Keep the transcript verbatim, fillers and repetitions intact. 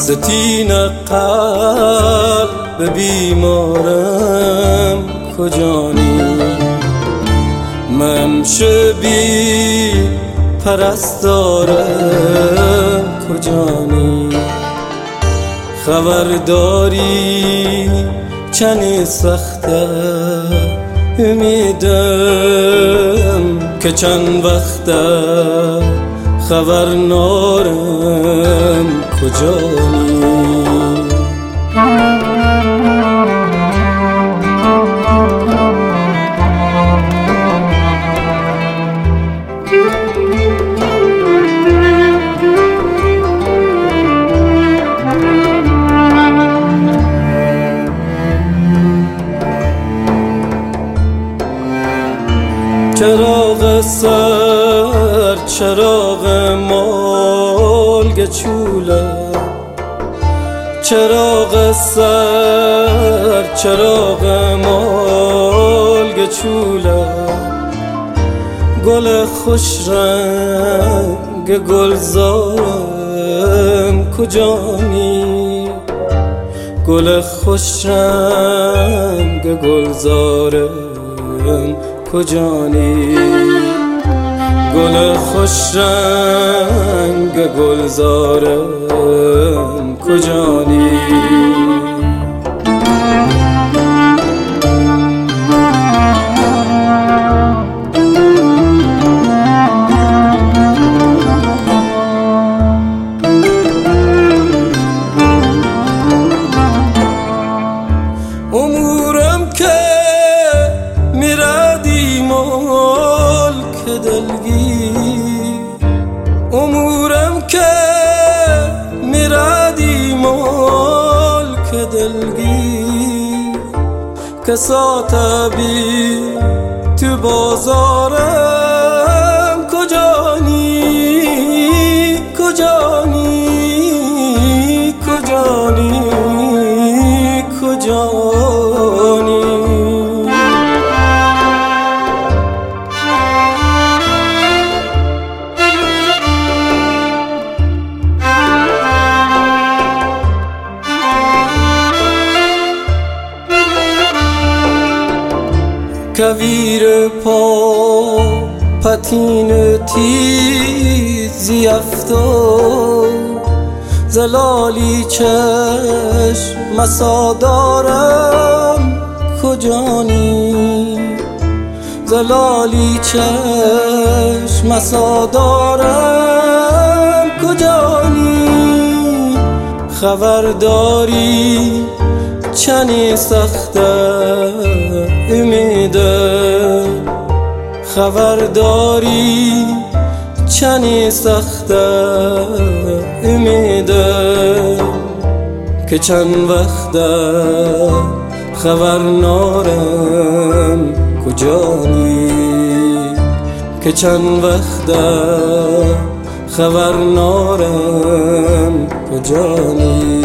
ستین قلب بیمارم کجانی؟ من شبی پرستارم کجانی؟ خبرداری چنی سخته امیدم که چند وقته خبر نارم کجانی؟ چراغ سر چراغ مالگ چوله، چراغ سر چراغ مالگ چوله، گل خوش رنگ گلزارم کجانی؟ گل خوش رنگ گلزارم کجانی؟ گل خوش رنگ گلزارم کجانی؟ امورم که میردی ملک دلگیر، امورم که میردی ملک دلگیر، کساتبی تو بازارم کجانی؟ کجانی؟ کجانی؟ کجانی؟ کویر پا پتین تیزی افتاد، زلالی چشم مسادارم کجانی؟ زلالی چشم مسادارم کجانی؟ خبرداری چنی سخته امیدم، خبرداری چنی سخته امیدم که چند وقته خبر نارم کجانی؟ که چند وقته خبر نارم کجانی؟